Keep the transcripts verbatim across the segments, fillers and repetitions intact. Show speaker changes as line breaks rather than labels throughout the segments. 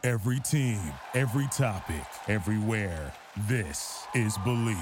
Every team, every topic, everywhere. This is Believe.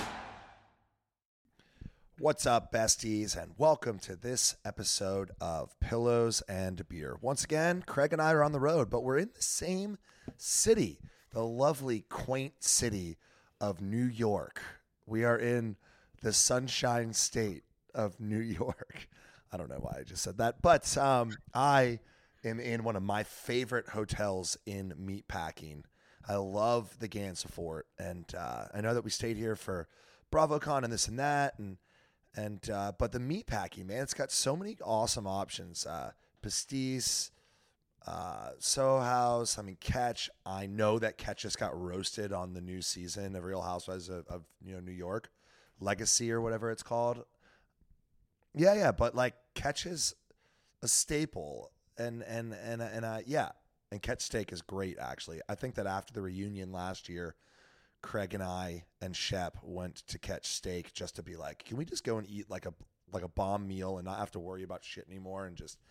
What's up, besties, and welcome to this episode of Pillows and Beer. Once again, Craig and I are on the road, but we're in the same city, the lovely, quaint city of New York. We are in the Sunshine State of New York. I don't know why I just said that, but um, I am in one of my favorite hotels in meatpacking. I love the Gansevoort, and uh, I know that we stayed here for BravoCon and this and that, and and uh, but the meatpacking, man, it's got so many awesome options. Uh, pastis, uh, Soho House. I mean, Catch. I know that Catch just got roasted on the new season of Real Housewives of, of you know New York, Legacy or whatever it's called. Yeah, yeah, but like Catch is a staple. And and and and uh, yeah, and Catch Steak is great. Actually, I think that after the reunion last year, Craig and I and Shep went to Catch Steak just to be like, can we just go and eat like a like a bomb meal and not have to worry about shit anymore and just.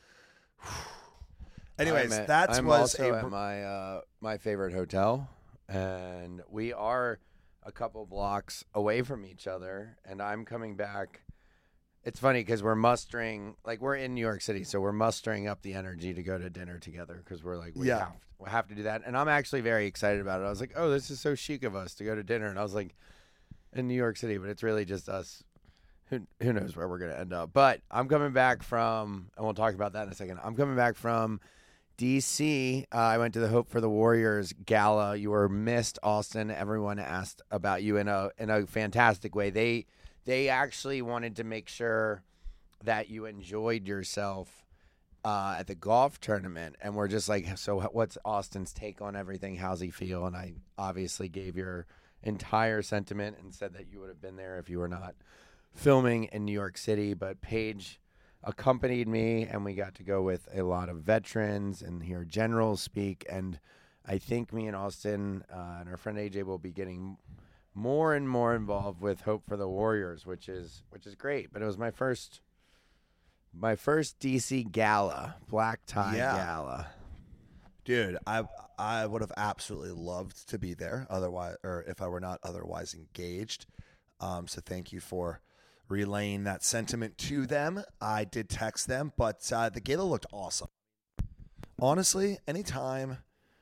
Anyways,
I'm at,
that
I'm
was
also
a,
at my uh, my favorite hotel, and we are a couple blocks away from each other, and I'm coming back. It's funny because we're mustering, like we're in New York City, so we're mustering up the energy to go to dinner together because we're like, we,
Yeah.
have, we have to do that. And I'm actually very excited about it. I was like, oh, this is so chic of us to go to dinner. And I was like, in New York City, but it's really just us. Who, who knows where we're going to end up. But I'm coming back from, and we'll talk about that in a second. I'm coming back from D C. Uh, I went to the Hope for the Warriors gala. You were missed, Austin. Everyone asked about you in a in a fantastic way. They they actually wanted to make sure that you enjoyed yourself uh, at the golf tournament, and we're just like, so what's Austin's take on everything? How's he feel? And I obviously gave your entire sentiment and said that you would have been there if you were not filming in New York City. But Paige accompanied me, and we got to go with a lot of veterans and hear generals speak. And I think me and Austin uh, and our friend A J will be getting more and more involved with Hope for the Warriors, which is which is great. But it was my first my first D C gala, black tie
Yeah.
gala.
dude. I I would have absolutely loved to be there, otherwise, or if I were not otherwise engaged. Um, so thank you for relaying that sentiment to them. I did text them, but uh, the gala looked awesome. Honestly, anytime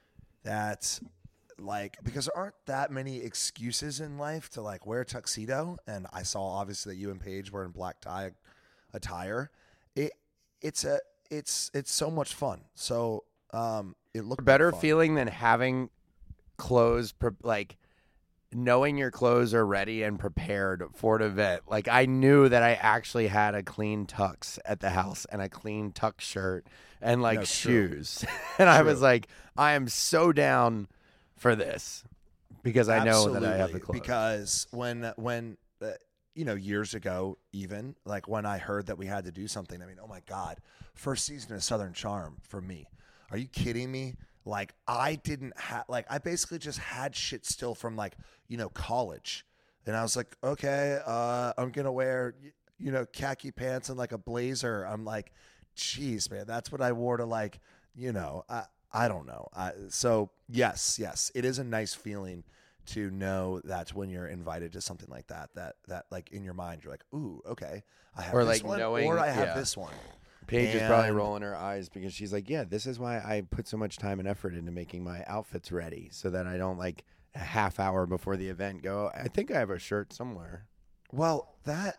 that, like, because there aren't that many excuses in life to, like, wear a tuxedo, and I saw, obviously, that you and Paige were in black tie attire. It It's a it's it's so much fun. So um, it looked
Better
fun.
feeling than having clothes, pre- like, knowing your clothes are ready and prepared for an event. Like, I knew that I actually had a clean tux at the house and a clean tux shirt and, like,
No, it's true.
shoes. And I was
True.
like, I am so down for this because I know that I have the
Absolutely,
clothes.
Because when when uh, you know, years ago, even like when I heard that we had to do something, I mean, oh my God, first season of Southern Charm for me. Are you kidding me? Like, I didn't have, like, I basically just had shit still from, like, you know, college. And I was like, okay, uh, I'm going to wear, you know, khaki pants and, like, a blazer. I'm like, geez, man, that's what I wore to, like, you know, I, I don't know. I, so, yes, yes, it is a nice feeling to know that when you're invited to something like that, that, that like, in your mind, you're like, ooh, okay, I have
Or,
this
like,
one,
knowing-
or I have
yeah.
this one.
Paige is probably
And-
rolling her eyes because she's like, yeah, this is why I put so much time and effort into making my outfits ready so that I don't, like, a half hour before the event go, I think I have a shirt somewhere.
Well, that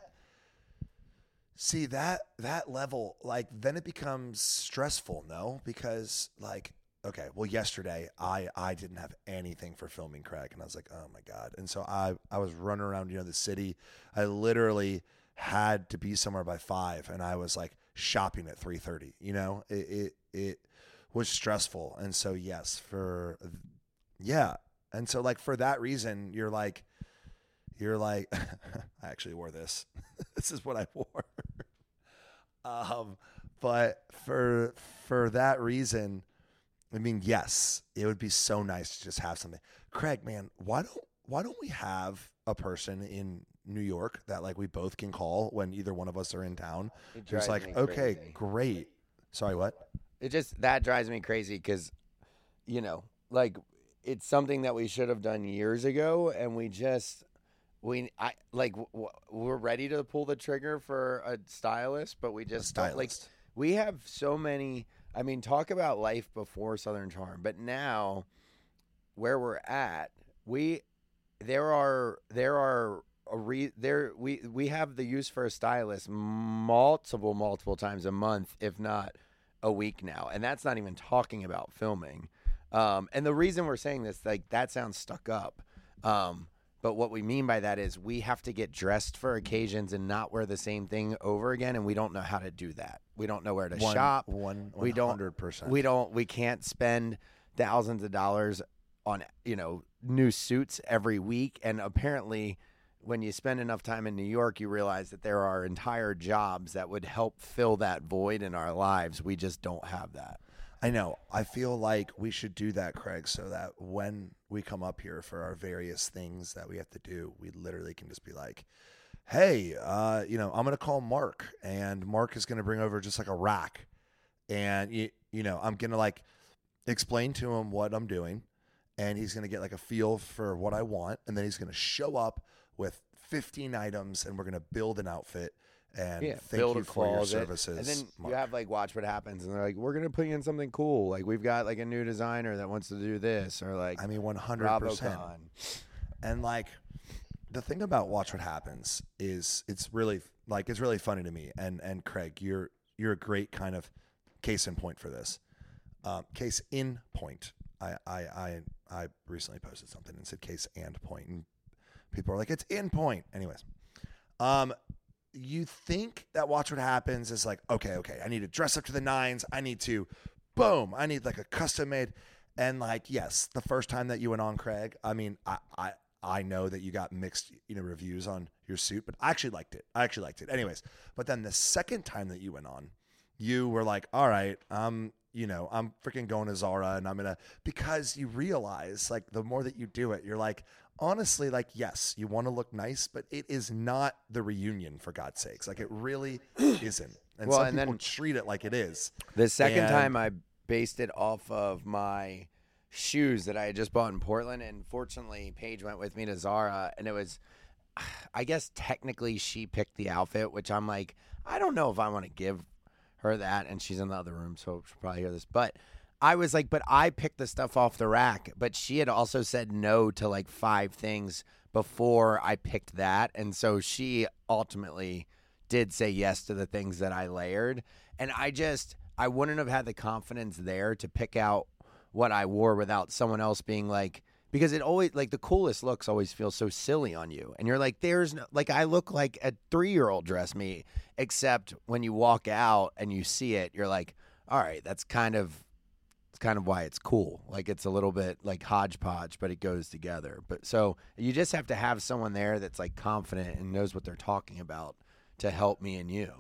see that that level, like, then it becomes stressful, no? Because, like, okay, well, yesterday I I didn't have anything for filming Craig, and I was like, oh my God. And so I I was running around, you know, the city. I literally had to be somewhere by five, and I was like shopping at three thirty. You know, it it it was stressful, and so yes, for yeah, and so like for that reason, you're like. You're like, I actually wore this. This is what I wore. um, but for for that reason, I mean, yes, it would be so nice to just have something. Craig, man, why don't why don't we have a person in New York that, like, we both can call when either one of us are in town?
It
Who's
drives
like,
me
okay,
crazy.
great. Sorry, what?
It just, that drives me crazy because, you know, like it's something that we should have done years ago, and we just we I like w- we're ready to pull the trigger for a stylist, but we just don't, like we have so many. I mean, talk about life before Southern Charm, but now where we're at, we there are there are a re, there we we have the use for a stylist multiple multiple times a month, if not a week now, and that's not even talking about filming. Um, and the reason we're saying this, like that sounds stuck up, um, but what we mean by that is we have to get dressed for occasions and not wear the same thing over again, and we don't know how to do that. We don't know where to
one,
shop.
One,
we don't.
hundred percent.
We don't. We can't spend thousands of dollars on you know new suits every week. And apparently, when you spend enough time in New York, you realize that there are entire jobs that would help fill that void in our lives. We just don't have that.
I know. I feel like we should do that, Craig, so that when we come up here for our various things that we have to do, we literally can just be like, hey, uh, you know, I'm going to call Mark, and Mark is going to bring over just like a rack. And, you, you know, I'm going to like explain to him what I'm doing, and he's going to get like a feel for what I want. And then he's going to show up with fifteen items, and we're going to build an outfit. And
yeah,
thank
build
you
a
for your
closet.
services.
And then
Mark.
you have like Watch What Happens, and they're like, we're gonna put you in something cool. Like we've got like a new designer that wants to do this, or like
I mean, one hundred percent. And like the thing about Watch What Happens is it's really like it's really funny to me. And and Craig, you're you're a great kind of case in point for this. Um, case in point. I, I I I recently posted something and said case and point, and people are like, it's in point. Anyways, um. You think that Watch What Happens is like, okay, okay, I need to dress up to the nines. I need to, boom, I need like a custom made. And like, yes, the first time that you went on, Craig, I mean, I, I, I know that you got mixed, you know, reviews on your suit, but I actually liked it. I actually liked it. Anyways, but then the second time that you went on, you were like, all right, um, you know, I'm freaking going to Zara, and I'm going to, because you realize like the more that you do it, you're like, honestly, like, yes, you want to look nice, but it is not the reunion, for God's sakes. Like, it really isn't. And
well,
some
and
people
then
treat it like it is.
The second
and,
time I based it off of my shoes that I had just bought in Portland, and fortunately Paige went with me to Zara, and it was, I guess technically she picked the outfit, which I'm like, I don't know if I want to give her that, and she's in the other room, so she'll probably hear this, but I was like, but I picked the stuff off the rack, but she had also said no to like five things before I picked that, and so she ultimately did say yes to the things that I layered, and I just, I wouldn't have had the confidence there to pick out what I wore without someone else being like, because it always, like the coolest looks always feel so silly on you, and you're like, there's no, like I look like a three-year-old dressed me, except when you walk out and you see it, you're like, all right, that's kind of, it's kind of why it's cool. Like it's a little bit like hodgepodge, but it goes together. But so you just have to have someone there that's like confident and knows what they're talking about to help me and you.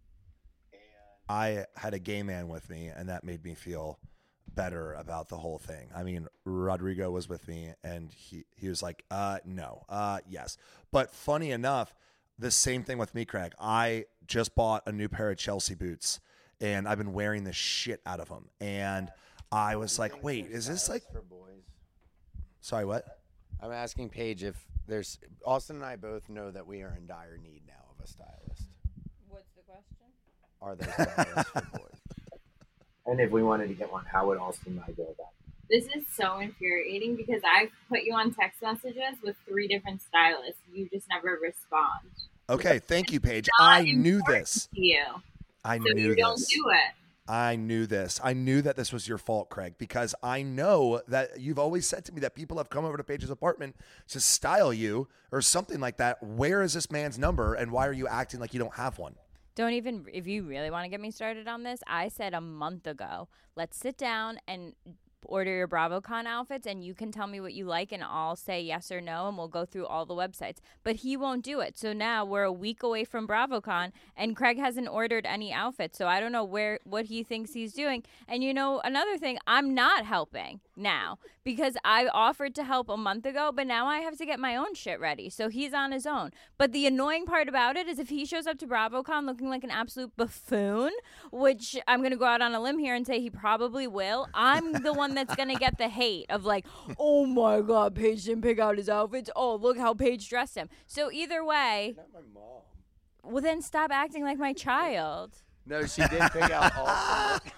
I had a gay man with me, and that made me feel better about the whole thing. I mean, Rodrigo was with me, and he, he was like, uh, no, uh, yes. But funny enough, the same thing with me, Craig. I just bought a new pair of Chelsea boots, and I've been wearing the shit out of them. And I was like, wait, is this like
for boys?
Sorry, what?
I'm asking Paige if there's, Austin and I both know that we are in dire need now of a stylist.
What's the question?
Are there stylists for boys?
And if we wanted to get one, how would Austin and I go about it?
This is so infuriating because I've put you on text messages with three different stylists. You just never respond.
Okay, thank you, Paige.
It's
I
not
knew
important
this.
to you.
I
So
knew
you don't
this.
do it.
I knew this. I knew that this was your fault, Craig, because I know that you've always said to me that people have come over to Paige's apartment to style you or something like that. Where is this man's number, and why are you acting like you don't have one?
Don't even, if you really want to get me started on this, I said a month ago, let's sit down and order your BravoCon outfits, and you can tell me what you like, and I'll say yes or no, and we'll go through all the websites. But he won't do it. So now we're a week away from BravoCon, and Craig hasn't ordered any outfits. So I don't know where what he thinks he's doing. And you know, another thing, I'm not helping. now because I offered to help a month ago, but now I have to get my own shit ready. So he's on his own. But the annoying part about it is if he shows up to BravoCon looking like an absolute buffoon, which I'm going to go out on a limb here and say he probably will, I'm the one that's going to get the hate of like, oh my God, Paige didn't pick out his outfits. Oh, look how Paige dressed him. So either way,
Not my mom.
well, then stop acting like my child.
No, she did pick out Austin.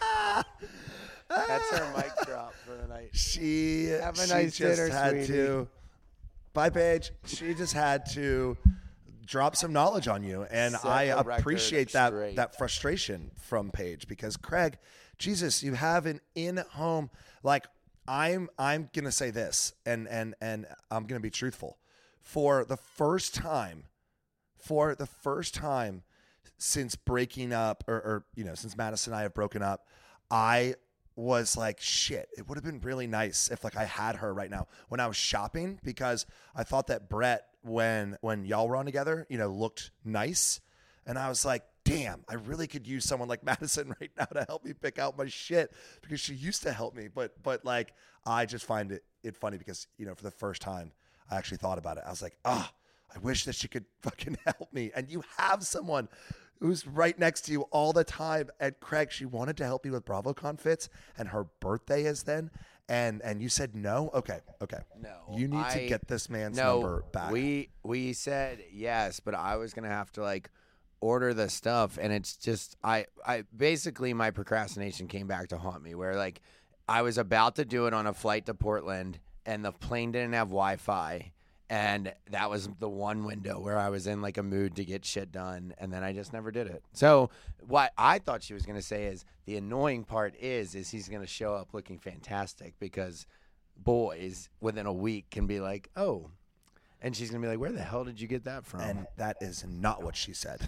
That's her mic drop for the night.
She,
Have a
she
nice
just
dinner,
had
sweetie.
to. Bye, Paige. She just had to drop some knowledge on you, and
Set
I
the record
appreciate that
straight.
that frustration from Paige because Craig, Jesus, you have an in-home like I'm. I'm gonna say this, and and and I'm gonna be truthful. For the first time, for the first time since breaking up, or, or you know, since Madison and I have broken up, I was like, shit, it would have been really nice if like I had her right now when I was shopping, because I thought that Brett, when when y'all were on together, you know, looked nice. And I was like, damn, I really could use someone like Madison right now to help me pick out my shit, because she used to help me. But but like I just find it it funny because, you know, for the first time I actually thought about it. I was like, ah, oh, I wish that she could fucking help me. And you have someone who's right next to you all the time. And Craig, she wanted to help you with BravoCon fits, and her birthday is then, and and you said no. Okay, okay.
No,
you need
I-
to get this man's
No,
number back.
we we said yes, but I was gonna have to like order the stuff, and it's just I I basically my procrastination came back to haunt me, where like I was about to do it on a flight to Portland, and the plane didn't have Wi-Fi. And that was the one window where I was in like a mood to get shit done, and then I just never did it. So what I thought she was going to say is the annoying part is is he's going to show up looking fantastic, because boys within a week can be like, oh, and she's going to be like, where the hell did you get that from?
and that is not what she said.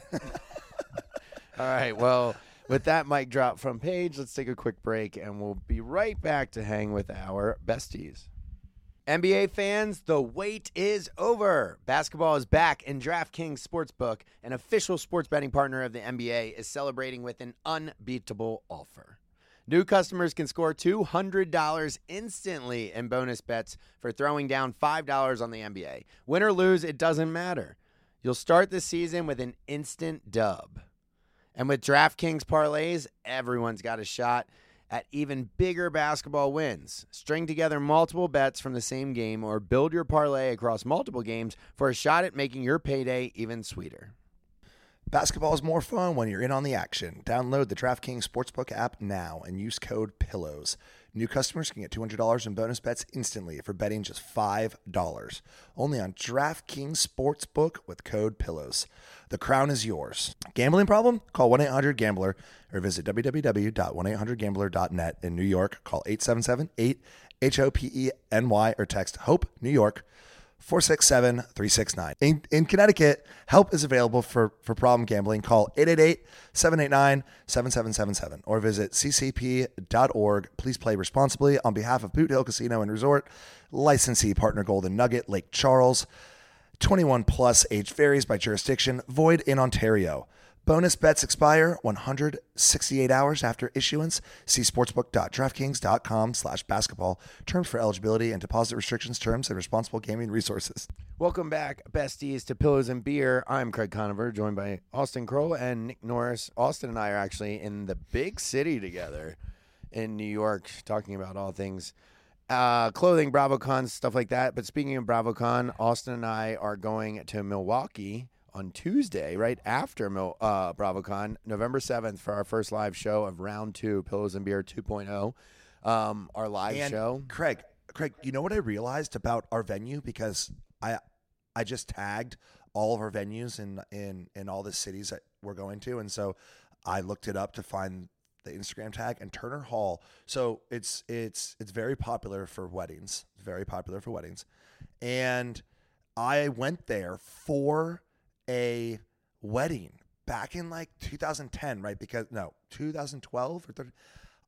All right, well, with that mic drop from Paige, let's take a quick break, and we'll be right back to hang with our besties. N B A fans, the wait is over. Basketball is back, and DraftKings Sportsbook, an official sports betting partner of the N B A, is celebrating with an unbeatable offer. New customers can score two hundred dollars instantly in bonus bets for throwing down five dollars on the N B A. Win or lose, it doesn't matter. You'll start the season with an instant dub. And with DraftKings parlays, everyone's got a shot at even bigger basketball wins. String together multiple bets from the same game, or build your parlay across multiple games for a shot at making your payday even sweeter.
Basketball is more fun when you're in on the action. Download the DraftKings Sportsbook app now and use code PILLOWS. New customers can get two hundred dollars in bonus bets instantly for betting just five dollars. Only on DraftKings Sportsbook with code PILLOWS. The crown is yours. Gambling problem? Call one eight hundred gambler or visit w w w dot one eight hundred gambler dot net. In New York, call eight seven seven eight H O P E N Y or text HOPE New York four six seven, three six nine. In, in Connecticut, help is available for, for problem gambling. Call eight eight eight, seven eight nine, seven seven seven seven or visit c c p dot org. Please play responsibly on behalf of Boot Hill Casino and Resort. Licensee partner Golden Nugget, Lake Charles. twenty-one plus, age varies by jurisdiction. Void in Ontario. Bonus bets expire one hundred sixty-eight hours after issuance. See sportsbook.draftkings.com slash basketball. Terms for eligibility and deposit restrictions, terms, and responsible gaming resources.
Welcome back, besties, to Pillows and Beer. I'm Craig Conover, joined by Austin Kroll and Nick Norris. Austin and I are actually in the big city together in New York, talking about all things uh, clothing, BravoCon, stuff like that. But speaking of BravoCon, Austin and I are going to Milwaukee on Tuesday, right after Mil- uh, BravoCon, November seventh, for our first live show of round two, Pillows and Beer two point oh. Um, our live
And
show.
Craig, Craig, you know what I realized about our venue? Because I I just tagged all of our venues in, in, in all the cities that we're going to. And so I looked it up to find the Instagram tag, and Turner Hall. So it's it's it's very popular for weddings. Very popular for weddings. And I went there for a wedding back in like two thousand ten, right? Because no, two thousand twelve or thirteen.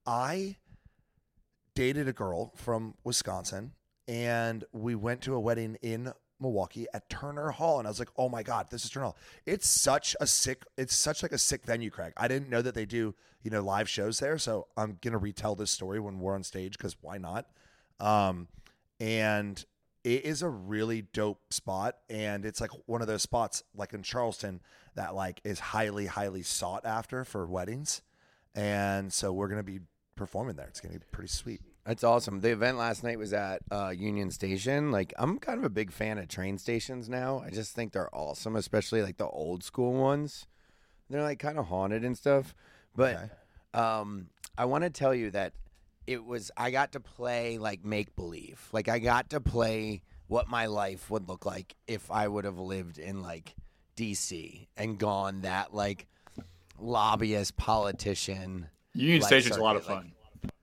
I dated a girl from Wisconsin, and we went to a wedding in Milwaukee at Turner Hall, and I was like, "Oh my god, this is Turner Hall." It's such a sick, it's such like a sick venue, Craig. I didn't know that they do, you know, live shows there, so I'm gonna retell this story when we're on stage because why not? Um, and it is a really dope spot. And it's like one of those spots like in Charleston that like is highly, highly sought after for weddings. And so we're going to be performing there. It's going to be pretty sweet.
That's awesome. The event last night was at uh, Union Station. Like, I'm kind of a big fan of train stations now. I just think they're awesome, especially like the old school ones. They're like kind of haunted and stuff. But
Okay.
um, I want to tell you that it was, I got to play like make believe. Like, I got to play what my life would look like if I would have lived in like D C and gone that like lobbyist politician.
Union
like,
Station's a lot of
circuit,
fun.
like-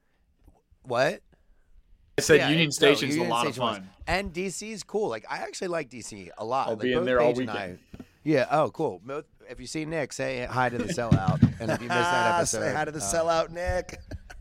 What?
I said
Yeah,
Union
it- no,
Station's
Union
a lot
Station
of
was-
fun.
And D C's cool. Like, I actually like D C a lot.
I'll
like,
be in
both
there all
Paige and
weekend.
I- yeah. Oh, cool. Both, if you see Nick, say hi to the sellout. And if you missed that episode,
Say hi to the
uh,
sellout, Nick.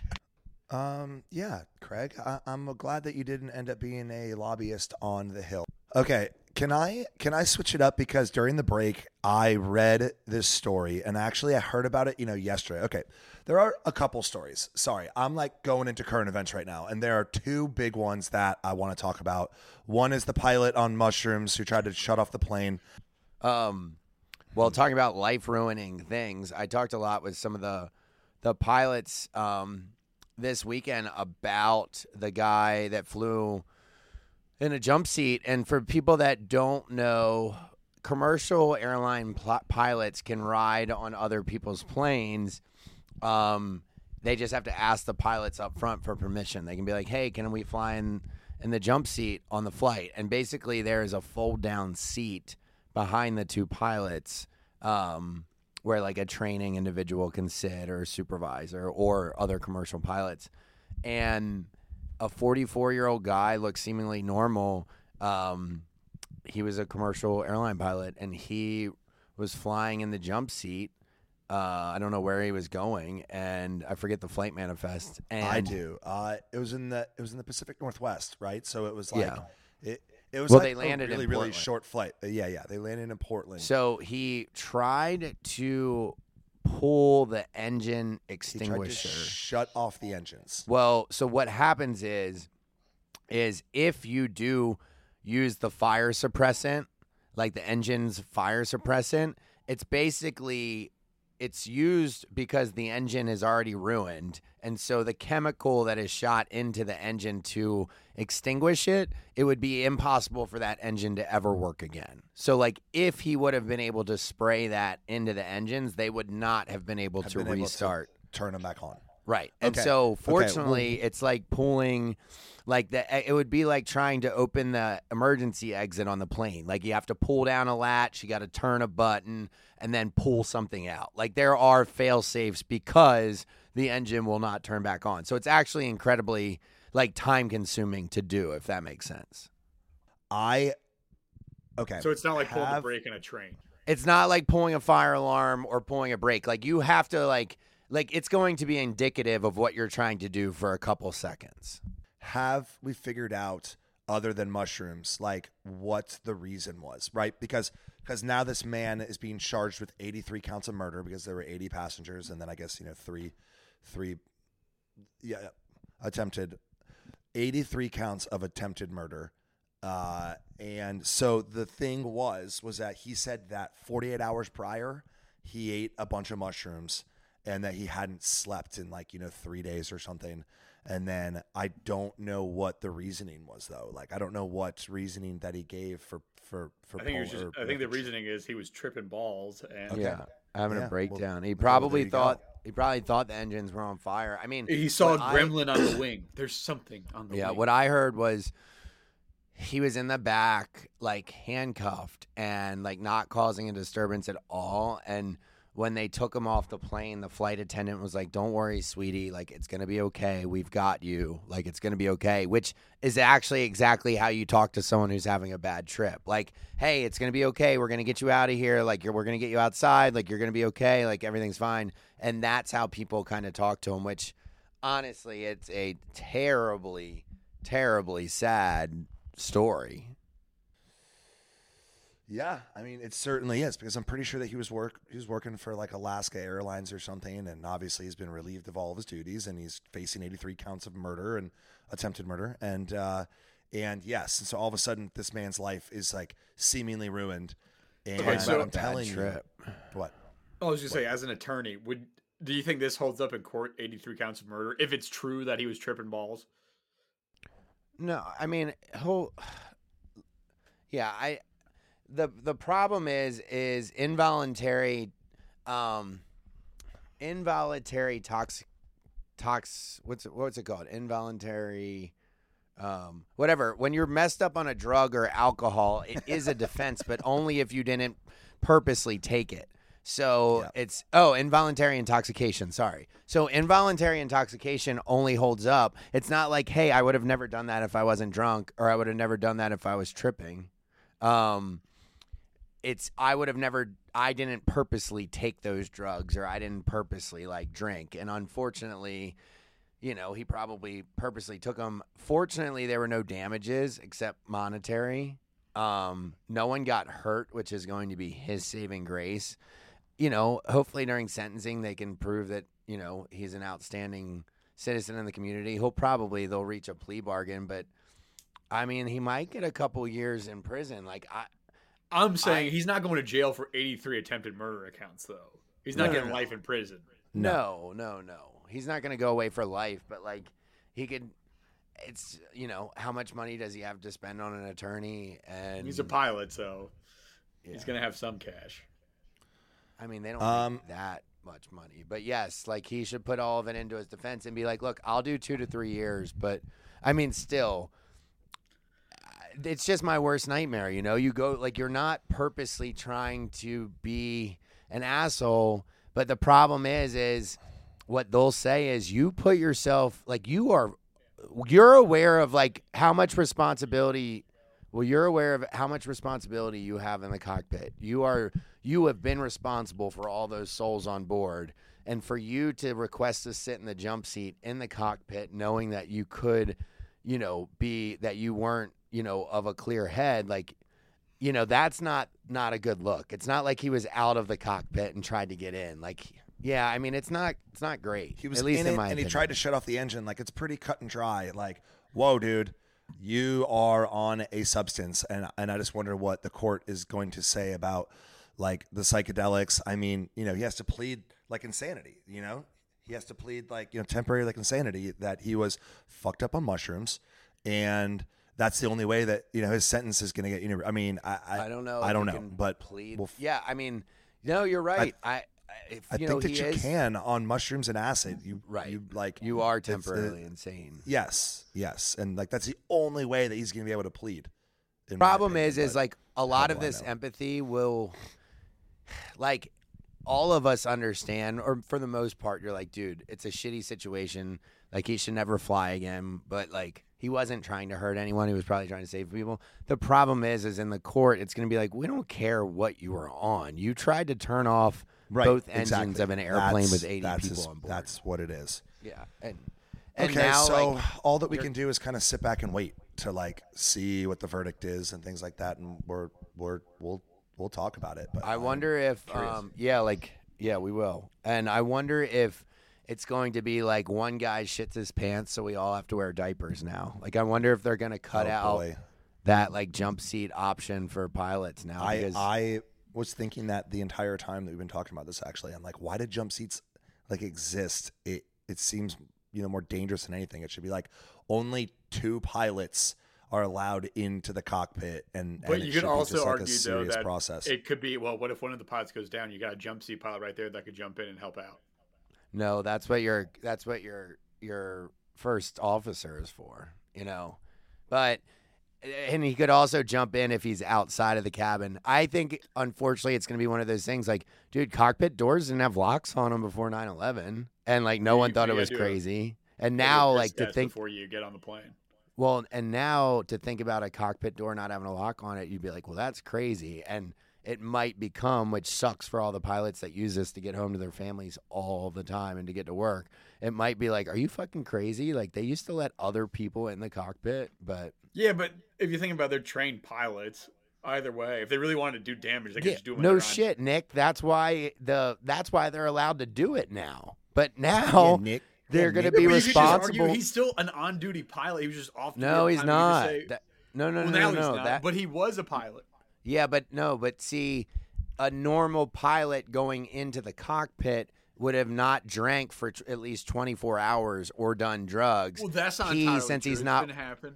um, yeah, Craig, I- I'm glad that you didn't end up being a lobbyist on the Hill. Okay, can I can I switch it up because during the break I read this story and actually I heard about it, you know, yesterday. Okay, there are a couple stories. Sorry, I'm like going into current events right now, and there are two big ones that I want to talk about. One is the pilot on mushrooms who tried to shut off the plane.
Um, well, talking about life ruining things, I talked a lot with some of the the pilots um, this weekend about the guy that flew in a jump seat. And for people that don't know, commercial airline pl- pilots can ride on other people's planes. Um, they just have to ask the pilots up front for permission. They can be like, hey, can we fly in, in the jump seat on the flight? And basically there is a fold down seat behind the two pilots um, where like a training individual can sit or a supervisor or other commercial pilots. And a forty-four-year-old guy looks seemingly normal. Um, he was a commercial airline pilot, and he was flying in the jump seat. Uh, I don't know where he was going, and I forget the flight manifest. And
I do. Uh, it was in the it was in the Pacific Northwest, right? So it was like
Yeah.
it. It was
Well,
like
they landed
a
in
really really
Portland.
short flight. Uh, Yeah, yeah. They landed in Portland.
So he tried to pull the engine
he tried to
extinguisher.
shut off the engines.
Well, so what happens is, is if you do use the fire suppressant, like the engine's fire suppressant, it's basically, it's used because the engine is already ruined. And so the chemical that is shot into the engine to extinguish it, it would be impossible for that engine to ever work again. So like if he would have been able to spray that into the engines, they would not have been able
Have
to
been able to
restart.
turn them back on.
Right. And
Okay.
so
Okay.
fortunately, it's like pulling like the it would be like trying to open the emergency exit on the plane. Like you have to pull down a latch, you got to turn a button and then pull something out. Like there are fail safes because the engine will not turn back on. So it's actually incredibly like time consuming to do, if that makes sense.
I okay.
So it's not like pulling the
Have-
brake in a train.
It's not like pulling a fire alarm or pulling a brake. Like you have to like like it's going to be indicative of what you're trying to do for a couple seconds.
Have we figured out, other than mushrooms, like what the reason was, right? Because because now this man is being charged with eighty-three counts of murder because there were eighty passengers, and then I guess you know three, three, yeah, attempted, eighty-three counts of attempted murder. Uh, and so the thing was was that he said that forty-eight hours prior he ate a bunch of mushrooms and that he hadn't slept in like you know three days or something. And then I don't know what the reasoning was though. Like I don't know what reasoning that he gave for for for.
I think it was
pull-
just.
or-
I think the
or-
reasoning is he was tripping balls, and
Okay.
Yeah, having
Yeah,
a breakdown. he
well,
probably
there you
thought
go.
he probably thought the engines were on fire. I mean,
he saw a
what I-
gremlin on the wing. There's something on the
yeah,
wing.
what I heard was he was in the back, like handcuffed and like not causing a disturbance at all. And when they took him off the plane, the flight attendant was like, "Don't worry, sweetie. Like it's gonna be okay. We've got you. Like it's gonna be okay." Which is actually exactly how you talk to someone who's having a bad trip. Like, "Hey, it's gonna be okay. We're gonna get you out of here. Like you're, we're gonna get you outside. Like you're gonna be okay. Like everything's fine." And that's how people kind of talk to him. Which, honestly, it's a terribly, terribly sad story.
Yeah, I mean it certainly is because I'm pretty sure that he was work he was working for like Alaska Airlines or something, and obviously he's been relieved of all of his duties, and he's facing eighty-three counts of murder and attempted murder, and uh, and yes, and so all of a sudden this man's life is like seemingly ruined. And
Okay, so-
I'm telling
trip.
you, what?
I was just say, as an attorney, would do you think this holds up in court? eighty-three counts of murder, if it's true that he was tripping balls.
No, I mean, whole. Yeah, I. the The problem is is involuntary, um, involuntary tox, tox. What's it, what's it called? Involuntary, um, whatever. When you're messed up on a drug or alcohol, it is a defense, but only if you didn't purposely take it. So
Yeah.
it's, oh, involuntary intoxication. Sorry. So involuntary intoxication only holds up. It's not like, hey, I would have never done that if I wasn't drunk, or I would have never done that if I was tripping. Um, it's, I would have never, I didn't purposely take those drugs, or I didn't purposely like drink. And unfortunately, you know, he probably purposely took them. Fortunately, there were no damages except monetary. Um, no one got hurt, which is going to be his saving grace. You know, hopefully during sentencing they can prove that, you know, he's an outstanding citizen in the community. He'll probably, they'll reach a plea bargain, but I mean, he might get a couple years in prison. Like, I,
I'm saying
I-
he's not going to jail for eighty-three attempted murder accounts, though. He's not
No,
getting
no,
life in prison.
no, no, no. He's not going to go away for life, but like, he could, it's, you know, how much money does he have to spend on an attorney? And
He's a pilot, so
yeah.
he's going to have some cash.
I mean, they don't
Um,
make that much money. But yes, like he should put all of it into his defense and be like, look, I'll do two to three years. But I mean, still, it's just my worst nightmare. You know, you go like you're not purposely trying to be an asshole. But the problem is, is what they'll say is you put yourself like you are, you're aware of like how much responsibility. Well, you're aware of how much responsibility you have in the cockpit. You are, you have been responsible for all those souls on board. And for you to request to sit in the jump seat in the cockpit, knowing that you could, you know, be, that you weren't, you know, of a clear head, like, you know, that's not, not a good look. It's not like he was out of the cockpit and tried to get in. Like, yeah, I mean, it's not, it's not great.
He was
at least
in
in
it,
my
and
opinion.
he tried to shut off the engine. Like it's pretty cut and dry. Like, whoa, dude. You are on a substance, and and I just wonder what the court is going to say about like the psychedelics. I mean, you know, he has to plead like insanity. You know, he has to plead like you know temporary like insanity that he was fucked up on mushrooms, and that's the only way that you know his sentence is going to get. You know, I mean, I I,
I don't know.
I
if
don't
you
know,
can
but
plead.
we'll f-
Yeah, I mean, no, you're right. I, I, if,
I
you
think
know,
that
he
you
is,
can on mushrooms and acid. You
Right.
You like
You are
it's the-
temporarily insane.
Yes, yes, and like that's the only way that he's going to be able to plead. in my
Problem
opinion,
is, is
but
like a lot
do
of
I
this
know?
empathy will, like, all of us understand, or for the most part, you're like, dude, it's a shitty situation. Like, he should never fly again. But like, he wasn't trying to hurt anyone. He was probably trying to save people. The problem is, is in the court, it's going to be like, we don't care what you were on. You tried to turn off
right,
both engines
exactly.
of an airplane
That's-
with eighty
that's
people
his-
on board.
That's what it is.
Yeah, and and
Okay,
now
so
like,
all that we
you're-
can do is kind of sit back and wait to like see what the verdict is and things like that, and we're we're we'll we'll talk about it. But
I
I'm
wonder if,
curious.
um, yeah, like, yeah, we will. And I wonder if it's going to be like one guy shits his pants, so we all have to wear diapers now. Like, I wonder if they're going to cut
oh,
out
boy.
that like jump seat option for pilots now.
I
because,
I was thinking that the entire time that we've been talking about this. Actually, I'm like, why did jump seats like exist? It it seems you know more dangerous than anything. It should be like only two pilots are allowed into the cockpit, and
But
and it
you
should
could
be
also
just like
argue
a
though
serious
that
process.
it could be well. What if one of the pilots goes down? You got a jump seat pilot right there that could jump in and help out.
no, that's what your that's what your your first officer is for, you know. But and he could also jump in if he's outside of the cabin. I think, unfortunately, it's going to be one of those things like, dude, cockpit doors didn't have locks on them before nine eleven, and like no
Yeah,
one
you-
thought
you
it
gotta
was
do a-
crazy. And
Maybe a
now,
risk
like to
test
think,
before you get on the plane.
well, and now to think about a cockpit door not having a lock on it, you'd be like, well, that's crazy. And it might become, which sucks for all the pilots that use this to get home to their families all the time and to get to work. It might be like, are you fucking crazy? Like, they used to let other people in the cockpit, but
Yeah, but if you think about, it, they're trained pilots. Either way, if they really wanted to do damage, they could
Yeah,
just do it. when
no
they're on.
shit, Nick. That's why the that's why they're allowed to do it now. But now
Yeah, Nick.
they're
Yeah,
going to
Nick.
be
Yeah, but you could just argue
responsible.
he's still an on-duty pilot. He was just off.
No,
duty
he's
at the time. You
not.
could just say-
That- no, no,
well,
no,
now
no,
he's
no.
not.
That,
But he was a pilot.
yeah, but no, but see, a normal pilot going into the cockpit would have not drank for t- at least twenty-four hours or done drugs.
Well, that's not
he,
entirely
since
true.
he's
It's
not.
been happen.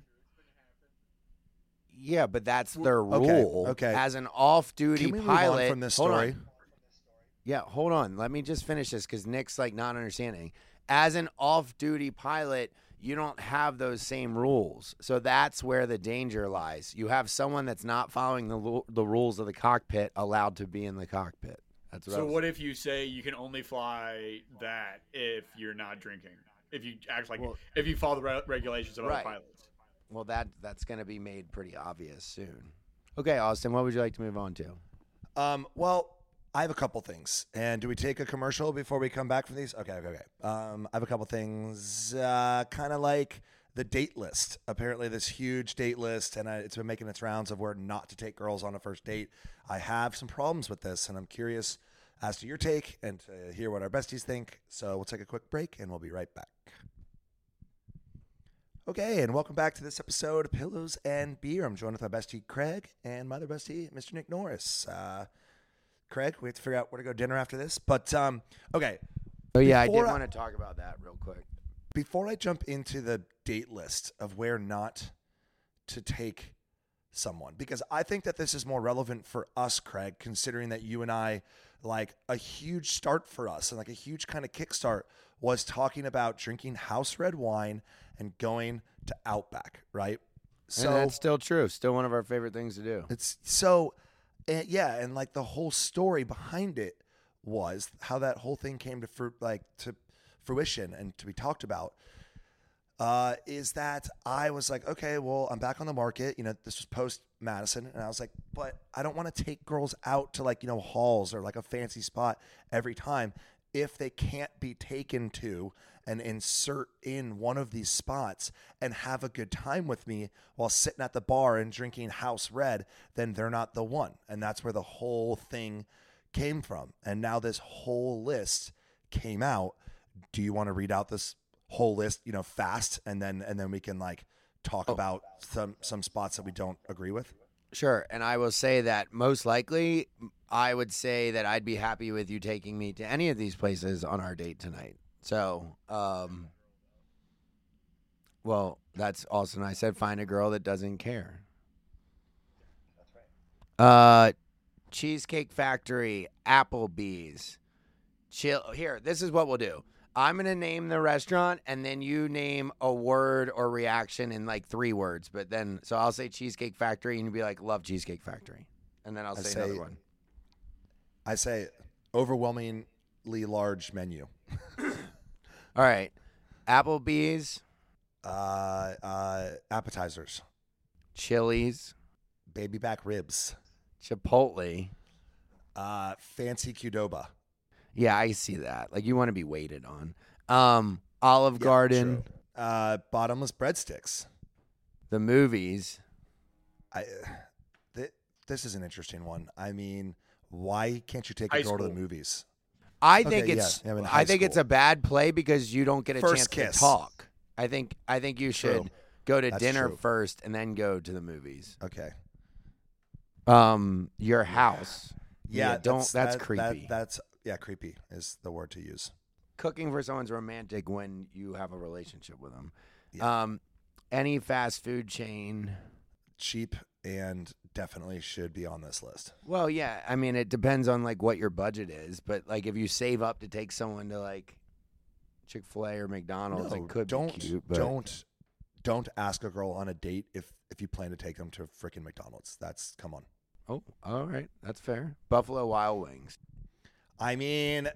Yeah, but that's their
Okay,
rule.
okay.
As an off-duty
Can we move
pilot,
on from this
hold on.
story?
Yeah, hold on. Let me just finish this because Nick's like not understanding. As an off-duty pilot, you don't have those same rules. So that's where the danger lies. You have someone that's not following the lu- the rules of the cockpit allowed to be in the cockpit. That's what I
So
was-
what if you say you can only fly that if you're not drinking? If you act like
Well-
if you follow the re- regulations of
Right.
other pilots.
Well, that that's going to be made pretty obvious soon. Okay, Austin, what would you like to move on to?
Um, well, I have a couple things. And do we take a commercial before we come back from these? Okay, okay, okay. Um, I have a couple things, uh, kind of like the date list. Apparently, this huge date list, and I, it's been making its rounds of where not to take girls on a first date. I have some problems with this, and I'm curious as to your take and to hear what our besties think. So we'll take a quick break, and we'll be right back. Okay, and welcome back to this episode of Pillows and Beer. I'm joined with my bestie, Craig, and my other bestie, Mister Nick Norris. Uh, Craig, we have to figure out where to go dinner after this. But, um, okay,
Oh yeah, I did
Before I-
want to talk about that real quick.
before I jump into the date list of where not to take someone, because I think that this is more relevant for us, Craig, considering that you and I, like a huge start for us and like a huge kind of kickstart was talking about drinking house red wine and going to Outback, right?
So and that's still true. Still one of our favorite things to do.
It's so, and yeah, and like the whole story behind it was how that whole thing came to fru- like to fruition and to be talked about. Uh, is that I was like, okay, well, I'm back on the market. You know, this was post Madison, and I was like, but I don't want to take girls out to like you know halls or like a fancy spot every time if they can't be taken to and insert in one of these spots and have a good time with me while sitting at the bar and drinking house red, then they're not the one. And that's where the whole thing came from. And now this whole list came out. Do you want to read out this whole list, you know, fast, and then and then we can like talk
Oh.
about some some spots that we don't agree with?
Sure. And I will say that most likely, I would say that I'd be happy with you taking me to any of these places on our date tonight. So, um, well, that's Austin. I said find a girl that doesn't care. Uh, Cheesecake Factory, Applebee's, chill. Here, this is what we'll do. I'm going to name the restaurant, and then you name a word or reaction in like three words. But then, so I'll say Cheesecake Factory, and you'll be like, love Cheesecake Factory. And then I'll
I
say,
say-
another one.
I say overwhelmingly large menu.
All right. Applebee's,
Uh, uh, appetizers,
Chili's,
baby back ribs,
Chipotle.
uh, fancy Qdoba.
Yeah, I see that. Like, you want to be waited on. Um, Olive
Yeah,
Garden,
true. Uh, bottomless breadsticks.
the movies.
I. Th- this is an interesting one. I mean, why can't you take a
High
girl to the
school.
movies?
I
Okay,
think
yeah,
it's
yeah, in high
I think it's
school.
a bad play because you don't get a
First
chance
kiss.
to talk. I think I think you should
True.
go to
That's
dinner
true.
first and then go to the movies.
Okay.
Um, your house.
Yeah,
don't. That's,
that-
creepy.
that- that's yeah, creepy is the word to use.
Cooking for someone's romantic when you have a relationship with them.
Yeah.
Um, any fast food chain.
Cheap and definitely should be on this list.
Well, yeah. I mean, it depends on like what your budget is, but like if you save up to take someone to like Chick-fil-A or McDonald's,
No,
it could
don't
be cute. But
don't don't ask a girl on a date if if you plan to take them to freaking McDonald's. That's come on.
Oh, all right, that's fair. Buffalo Wild Wings.
I mean,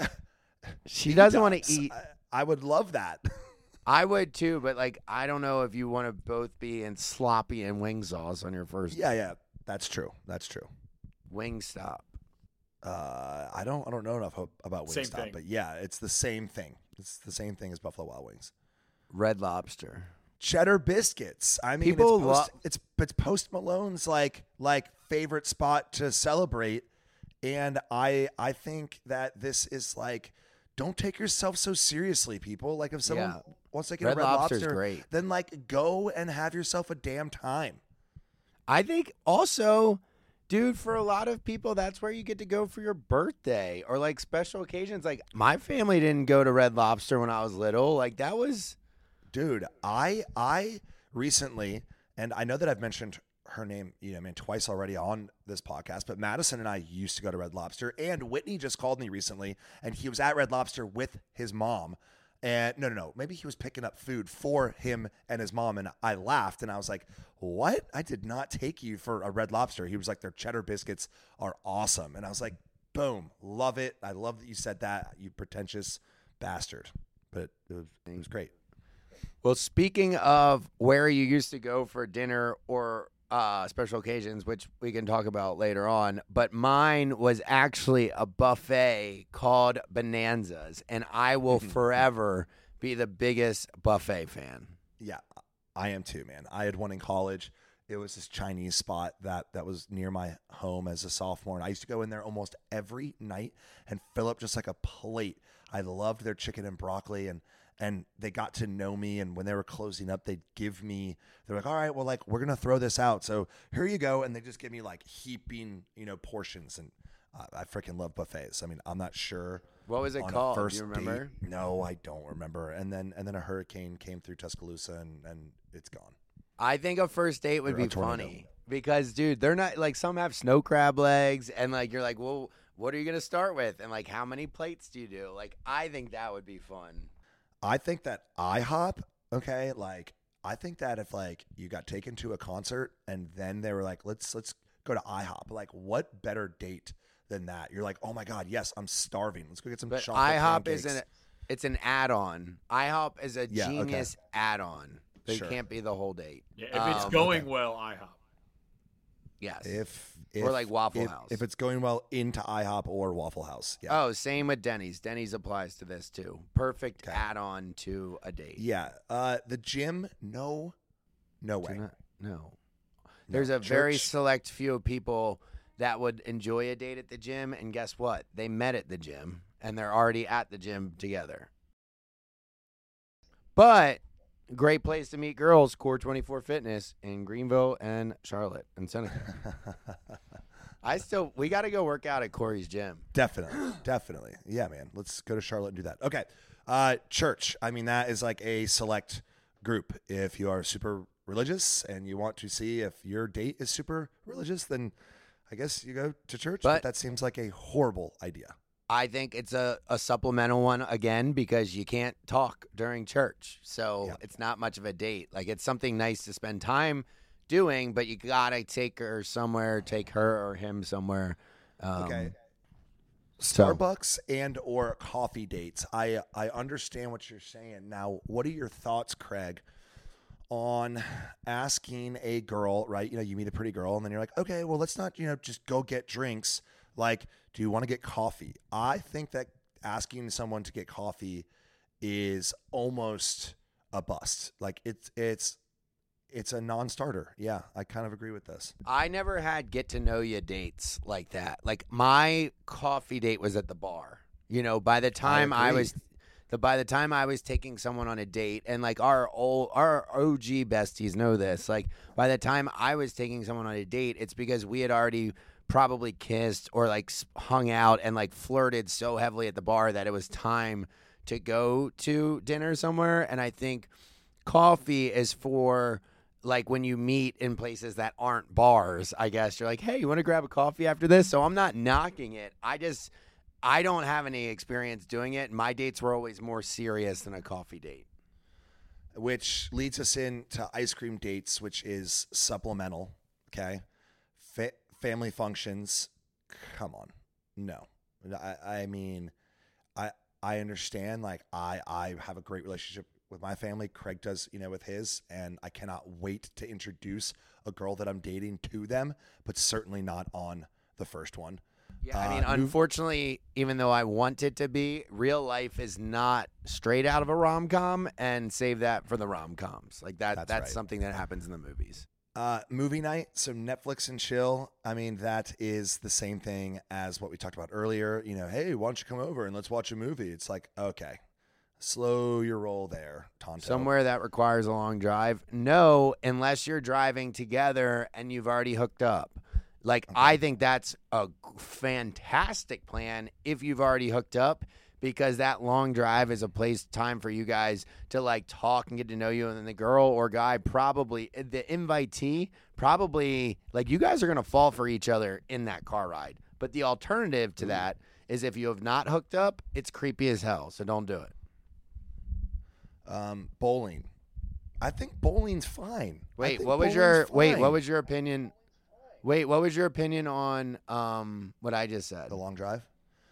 She doesn't want
does.
to eat.
I, I would love that.
I would too, but like I don't know if you want to both be in sloppy and wing sauce on your first
yeah, yeah, that's true. That's true.
Wingstop.
Uh, I don't I don't know enough about
Same
Wingstop,
thing.
but yeah, it's the same thing. It's the same thing as Buffalo Wild Wings.
Red Lobster.
Cheddar biscuits. I mean,
People
it's post,
lo-
it's it's Post Malone's like like favorite spot to celebrate. And I I think that this is like, don't take yourself so seriously, people. Like if someone
Yeah.
wants to get
Red
a Red
Lobster's
Lobster,
great.
then like go and have yourself a damn time.
I think also, dude, for a lot of people, that's where you get to go for your birthday or like special occasions. Like my family didn't go to Red Lobster when I was little. Like that was,
Dude, I I recently, and I know that I've mentioned her name, you know, I mean, twice already on this podcast, but Madison and I used to go to Red Lobster, and Whitney just called me recently, and he was at Red Lobster with his mom. And no, no, no, maybe he was picking up food for him and his mom, and I laughed, and I was like, what? I did not take you for a Red Lobster. He was like, their cheddar biscuits are awesome. And I was like, boom, love it. I love that you said that, you pretentious bastard. But it was, it was great.
well, speaking of where you used to go for dinner or uh, special occasions, which we can talk about later on, but mine was actually a buffet called Bonanza's, and I will forever be the biggest buffet fan.
Yeah, I am too, man. I had one in college. It was this Chinese spot that that was near my home as a sophomore, and I used to go in there almost every night and fill up just like a plate. I loved their chicken and broccoli, and and they got to know me, and when they were closing up, they'd give me, they're like, all right, well, like, we're going to throw this out, so here you go, and they just give me, like, heaping, you know, portions, and uh, I freaking love buffets. I mean, I'm not sure.
What was it
on a
called?
first
Do you remember?
date- No, I don't remember. And then and then a hurricane came through Tuscaloosa, and, and it's gone.
I think a first date would
Or a
be
tornado.
funny because, dude, they're not like some have snow crab legs, and like you're like, well, what are you gonna start with, and like how many plates do you do? Like, I think that would be fun.
I think that IHOP, okay, like I think that if like you got taken to a concert and then they were like, let's let's go to IHOP, like what better date than that? You're like, oh my god, yes, I'm starving. Let's go get some
But
chocolate
IHOP
pancakes.
is an it's an add-on. IHOP is a
Yeah, okay.
genius add-on. They
Sure.
can't be the whole date.
Yeah, if it's
Um,
going
okay.
well, IHOP.
Yes.
if, if
Or like Waffle
if,
House.
if it's going well into IHOP or Waffle House. Yeah.
Oh, same with Denny's. Denny's applies to this too. Perfect
Okay.
add-on to a date.
Yeah. Uh, the gym, no, no
Do
way.
not- no.
No.
There's a very
Church,
select few of people that would enjoy a date at the gym, and guess what? They met at the gym, and they're already at the gym together. But great place to meet girls, Core twenty-four Fitness in Greenville and Charlotte and Seneca. I still, we got to go work out at Corey's gym.
Definitely. Definitely. Yeah, man. Let's go to Charlotte and do that. Okay. Uh, church. I mean, that is like a select group. If you are super religious and you want to see if your date is super religious, then I guess you go to church. But,
But-
that seems like a horrible idea.
I think it's a, a supplemental one again because you can't talk during church. So
Yeah.
it's not much of a date. Like it's something nice to spend time doing, but you got to take her somewhere, take her or him somewhere. Um,
Okay.
so-
Starbucks and or coffee dates. I I understand what you're saying. Now, what are your thoughts, Craig, on asking a girl, right? You know, you meet a pretty girl and then you're like, okay, well, let's not, you know, just go get drinks. Like, do you want to get coffee? I think that asking someone to get coffee is almost a bust. Like it's it's it's a non-starter. Yeah, I kind of agree with this.
I never had get to know you dates like that. Like my coffee date was at the bar. You know, by the time I,
agree.
was the by the time I was taking someone on a date, and like our old our O G besties know this. Like by the time I was taking someone on a date, it's because we had already probably kissed or like s- hung out and like flirted so heavily at the bar that it was time to go to dinner somewhere. And I think coffee is for like when you meet in places that aren't bars. I guess you're like, hey, you want to grab a coffee after this? So I'm not knocking it. I just I don't have any experience doing it. My dates were always more serious than a coffee date.
Which leads us into ice cream dates, which is supplemental. Okay. Fa- family functions. Come on. No. I, I mean, I I understand. Like, I, I have a great relationship with my family. Craig does, you know, with his. And I cannot wait to introduce a girl that I'm dating to them, but certainly not on the first one.
Yeah, I
Uh,
mean,
move-
unfortunately, even though I want it to be, real life is not straight out of a rom com, and save that for the rom coms. Like that,
That's
that's,
right.
something that happens in the movies.
Uh, movie night, so Netflix and chill. I mean, that is the same thing as what we talked about earlier. You know, hey, why don't you come over and let's watch a movie? It's like, okay, slow your roll there, Tonto.
Somewhere that requires a long drive? No, unless you're driving together and you've already hooked up. Like,
Okay.
I think that's a g- fantastic plan if you've already hooked up, because that long drive is a place time for you guys to like talk and get to know you. And then the girl or guy probably, the invitee probably, like, you guys are going to fall for each other in that car ride. But the alternative to that is if you have not hooked up, it's creepy as hell. So don't do it.
Um, bowling. I think bowling's fine. I
Wait,
think
what was
bowling's
your, wait,
fine.
what was your opinion? Wait, what was your opinion on um what I just said?
The long drive?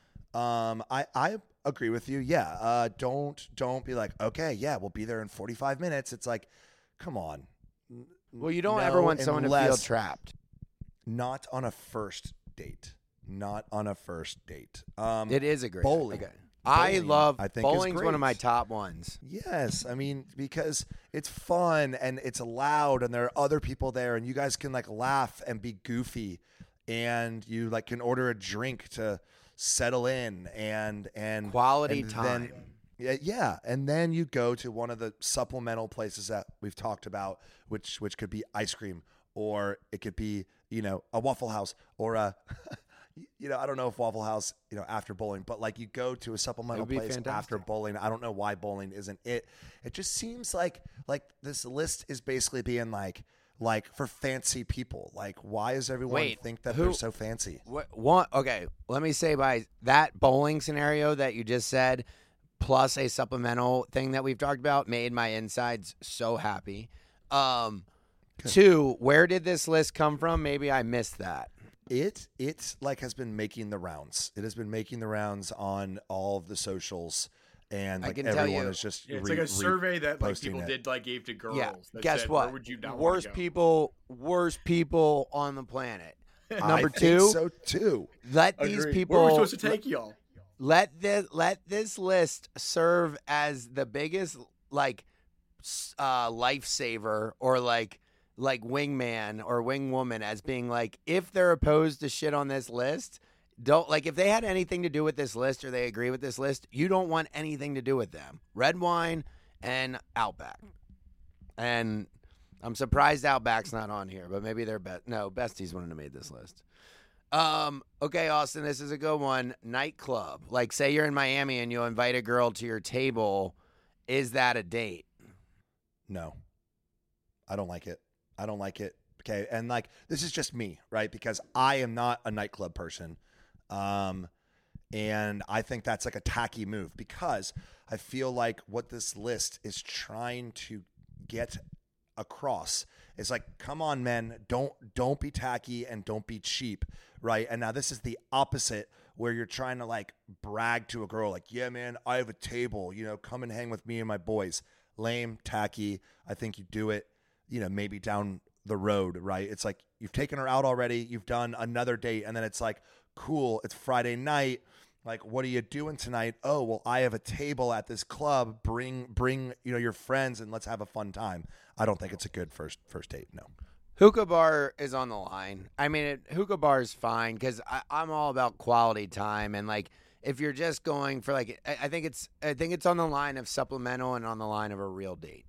Um, I, I agree with you. Yeah. Uh, don't don't be like, okay, yeah, we'll be there in forty-five minutes. It's like, come on. N-
Well, you don't
no,
ever want someone to feel
unless-
trapped.
Not on a first date. Not on a first date. Um,
It is a great
bowling.
Okay. I
Bowling,
love
I think, is
bowling's one of my
great.
top ones.
Yes, I mean, because it's fun and it's loud and there are other people there and you guys can like laugh and be goofy and you like can order a drink to settle in and and
Quality
and
time.
Then, yeah, yeah, and then you go to one of the supplemental places that we've talked about, which which could be ice cream or it could be, you know, a Waffle House or a you know, I don't know if Waffle House, you know, after bowling, but like you go to a supplemental
be
place after
fantastic.
bowling. I don't know why bowling isn't it. It just seems like like this list is basically being like like for fancy people. Like, why does everyone
Wait,
think that
who-
they're so fancy?
What one okay, let me say by that bowling scenario that you just said, plus a supplemental thing that we've talked about, made my insides so happy. Um
Good.
two, where did this list come from? Maybe I missed that.
It it like has been making the rounds. It has been making the rounds on all of the socials, and
I
like
can tell
everyone
you-
is just
Yeah, it's
re-
like a
re-
survey that like
reposting
people
it.
did like gave to girls.
Yeah.
that
Guess
said,
what?
Where would you not
worst
want to go?
people worst people on the planet.
I
Number
think
two,
so too.
let these
Agreed.
people
Where are we supposed to take y'all?
let this let this list serve as the biggest like s- uh lifesaver or like like wingman or wingwoman, as being like, if they're opposed to shit on this list, don't like if they had anything to do with this list or they agree with this list, you don't want anything to do with them. Red wine and Outback. And I'm surprised Outback's not on here, but maybe they're bet no, Besties wouldn't have made this list. Um, okay, Austin, this is a good one. Nightclub. Like, say you're in Miami and you invite a girl to your table. Is that a date?
No, I don't like it. I don't like it. Okay. And like, this is just me, right? Because I am not a nightclub person. Um, and I think that's like a tacky move because I feel like what this list is trying to get across is like, come on, men, don't, don't be tacky and don't be cheap. Right. And now this is the opposite where you're trying to like brag to a girl, like, yeah, man, I have a table, you know, come and hang with me and my boys. Lame, tacky. I think you do it, you know, maybe down the road, right? It's like you've taken her out already. You've done another date. And then it's like, cool, it's Friday night. Like, what are you doing tonight? Oh, well, I have a table at this club. Bring, bring, you know, your friends and let's have a fun time. I don't think it's a good first first date. No.
Hookah bar is on the line. I mean, it, hookah bar is fine because I'm all about quality time, and like if you're just going for like, I, I think it's I think it's on the line of supplemental and on the line of a real date.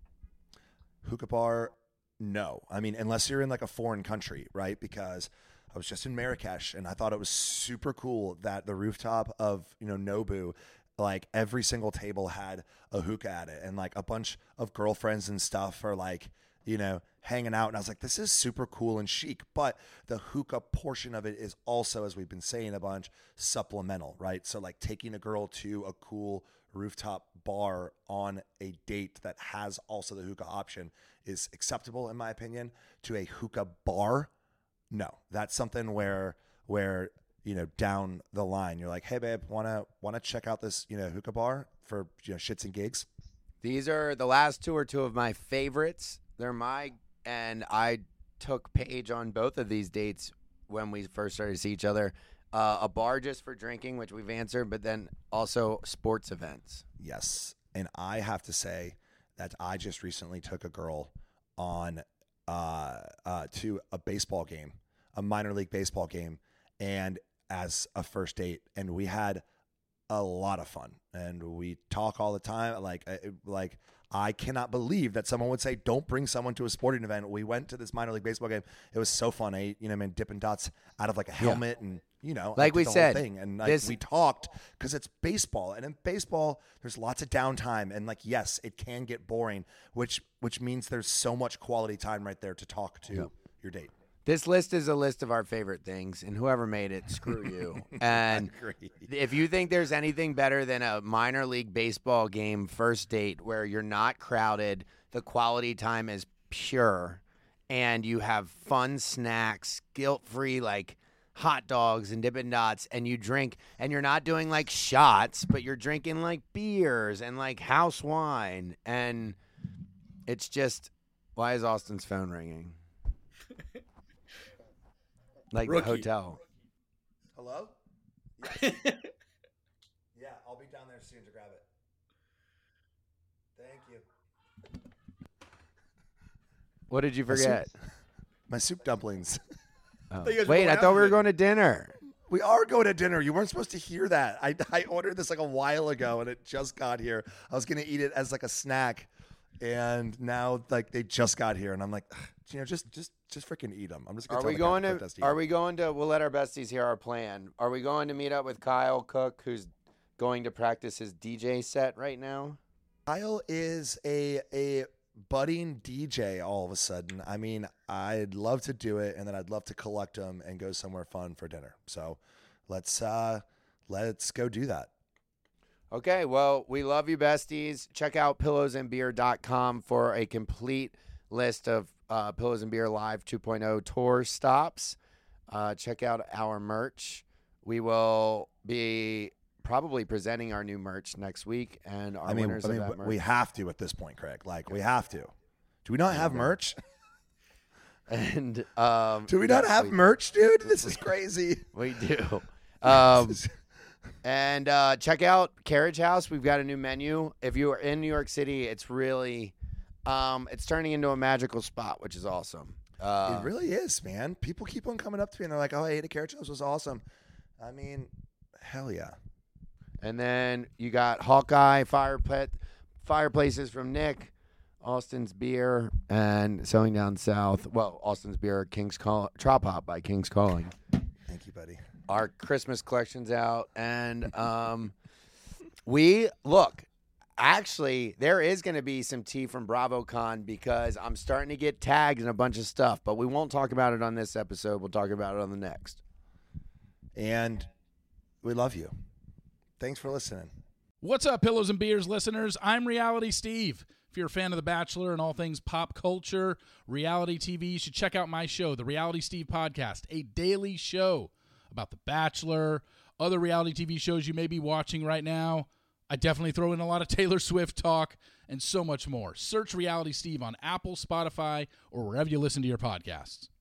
Hookah bar, no. I mean, unless you're in like a foreign country, right? Because I was just in Marrakesh and I thought it was super cool that the rooftop of, you know, Nobu, like every single table had a hookah at it and like a bunch of girlfriends and stuff are like, you know, hanging out. And I was like, this is super cool and chic. But the hookah portion of it is also, as we've been saying a bunch, supplemental, right? So like taking a girl to a cool rooftop bar on a date that has also the hookah option is acceptable, in my opinion. To a hookah bar, no. That's something where, where, you know, down the line, you're like, hey, babe, want to want to check out this, you know, hookah bar for, you know, shits and gigs?
These are the last two are two of my favorites. They're my, and I took Paige on both of these dates when we first started to see each other. Uh, a bar just for drinking, which we've answered, but then also sports events.
Yes. And I have to say that I just recently took a girl on uh, uh, to a baseball game, a minor league baseball game, and as a first date, and we had a lot of fun, and we talk all the time. Like, like I cannot believe that someone would say, "Don't bring someone to a sporting event." We went to this minor league baseball game. It was so fun. I ate, you know, man, Dippin' Dots out of like a helmet, yeah. and you know,
like
I
we
did the
said,
whole thing. and like,
this-
we talked because it's baseball, and in baseball, there's lots of downtime, and like, yes, it can get boring, which which means there's so much quality time right there to talk to yep. your date.
This list is a list of our favorite things, and whoever made it, screw you. And if you think there's anything better than a minor league baseball game first date where you're not crowded, the quality time is pure, and you have fun snacks, guilt-free, like hot dogs and Dippin' Dots, and you drink, and you're not doing like shots, but you're drinking like beers and like house wine, and it's just, why is Austin's phone ringing? Like Rookie. The hotel.
Hello? Yes. Yeah, I'll be down there soon to grab it. Thank you.
What did you forget?
My soup, my soup dumplings.
Oh. Wait, I thought we were going to dinner.
We are going to dinner. You weren't supposed to hear that. I, I ordered this like a while ago, and it just got here. I was going to eat it as like a snack, and now like they just got here, and I'm like, you know, just just just freaking eat them. I'm just. Gonna
Are
tell
we going to? to are we going to? We'll let our besties hear our plan. Are we going to meet up with Kyle Cook, who's going to practice his D J set right now?
Kyle is a a budding D J. All of a sudden, I mean, I'd love to do it, and then I'd love to collect him and go somewhere fun for dinner. So, let's uh, let's go do that.
Okay. Well, we love you, besties. Check out pillows and beer dot com for a complete list of uh, Pillows and Beer Live two point oh tour stops. Uh, check out our merch. We will be probably presenting our new merch next week, and our
I mean,
winners
I mean,
of that merch.
We have to at this point, Craig. Like, we have to. Do we not have merch?
And um,
do we not
yes,
have
we
merch, dude? This is crazy.
We do. Um, and uh, check out Carriage House. We've got a new menu. If you are in New York City, it's really, um, it's turning into a magical spot, which is awesome. Uh,
it really is, man. People keep on coming up to me, and they're like, "Oh, I ate at Carriage House. It was awesome." I mean, hell yeah.
And then you got Hawkeye Fire Pit, Fireplaces from Nick, Austin's Beer, and Sewing Down South. Well, Austin's Beer, King's Call, Trop Hop by King's Calling.
Thank you, buddy.
Our Christmas collection's out, and um, we look. Actually, there is going to be some tea from BravoCon because I'm starting to get tagged in a bunch of stuff, but we won't talk about it on this episode. We'll talk about it on the next.
And we love you. Thanks for listening.
What's up, Pillows and Beers listeners? I'm Reality Steve. If you're a fan of The Bachelor and all things pop culture, reality T V, you should check out my show, The Reality Steve Podcast, a daily show about The Bachelor, other reality T V shows you may be watching right now. I definitely throw in a lot of Taylor Swift talk and so much more. Search Reality Steve on Apple, Spotify, or wherever you listen to your podcasts.